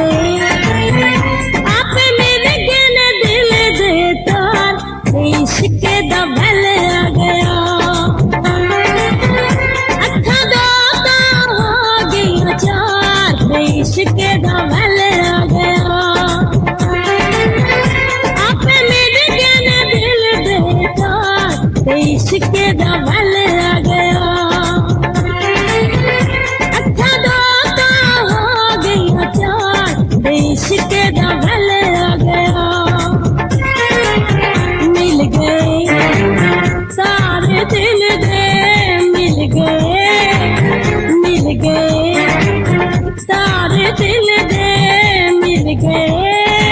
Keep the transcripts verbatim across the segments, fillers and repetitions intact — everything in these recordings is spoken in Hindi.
गए आप मिल गए न दिल देता इश्क दा बल आ गया अखा दो हो गई चार इश्क दा बल आ गया आप मिल गए न दिल देता इश्क दा बल आ गया अखा दो हो गई चार इश्क दा बल आ गया मिल गए सारे दिल दे मिल गए मिल गए सारे दिल दे मिल गए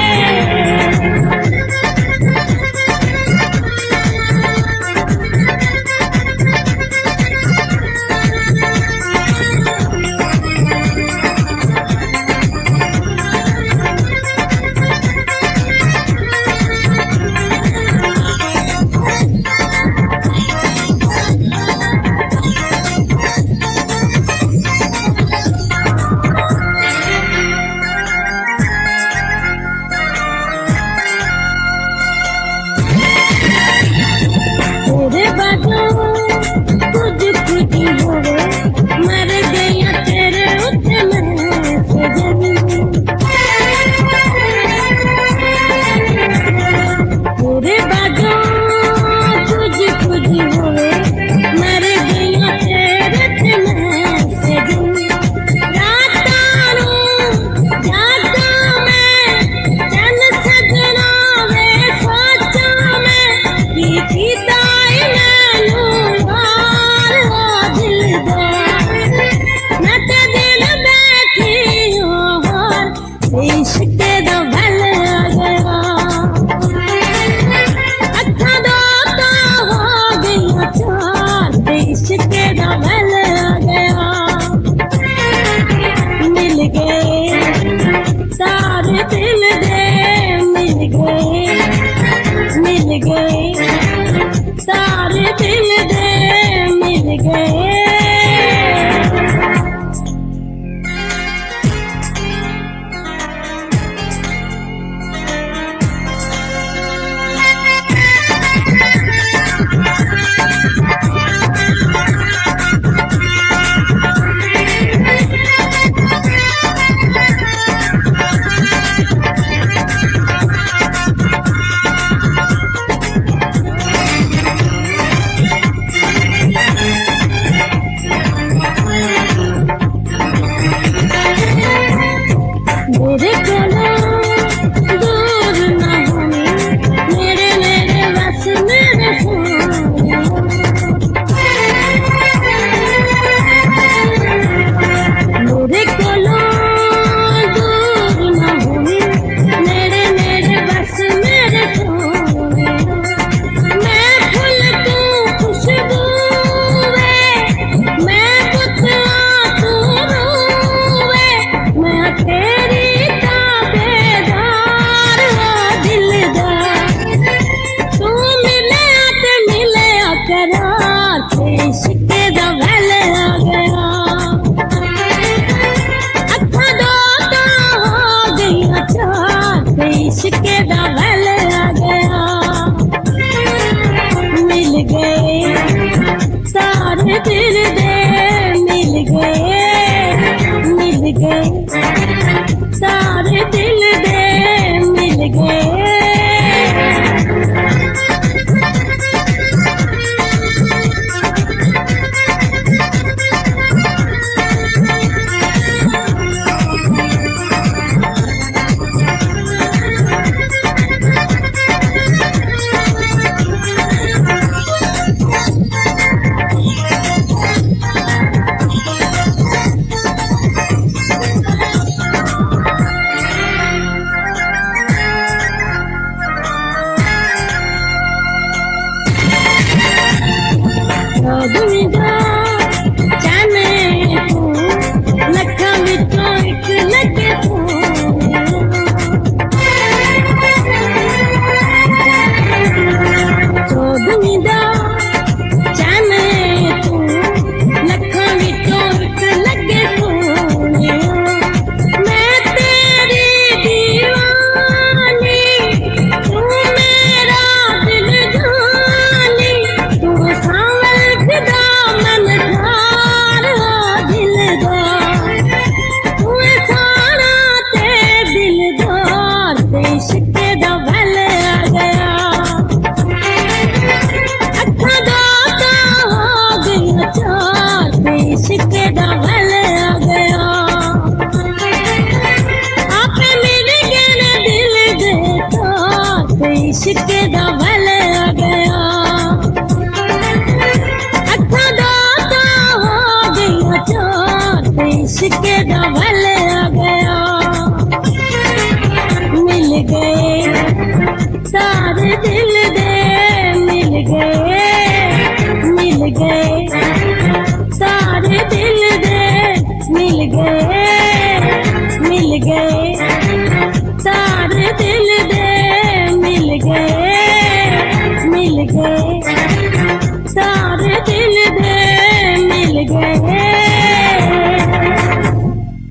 कुछ कुछ होवे मर गया तेरे उत्ते मैं सजनी तेरे बाजू कुछ कुछ होवे मर गया तेरे उत्ते मैं सजनी रातां जागा मैं चल सजना वे सोचा मैं की कीता इश्क दा बल आ गया अखा दो हो गई चार इश्क दा बल आ गया मिल गए सारे दिल दे मिल गए मिल गए सारे दिल दे मिल गए मेरे कोलों दूर ना होनी मेरे मेरे बस मेरे मेरे कोलों दूर ना होनी मेरे मेरे बस मेरे सोने मैं फूल तू खुशबू मैं पुतला तू रूवे मैं तेरी इश्क दा बल आ गया अखा दो हो गई चार इश्क दा बल आ गया मिल गए सारे दिल दे मिल गए मिल गए सारे दिल दे मिल गए इश्क दा वैल आ गया। अखां दो ता हो गईयां चार ते इश्क दा वैल आ गया। आपे मेरे गहने दिल दे तार ते इश्क दा वैल आ गया। अखां दो ता हो गईयां चार ते इश्क दा वैल आ गया। मिल गए सारे दिल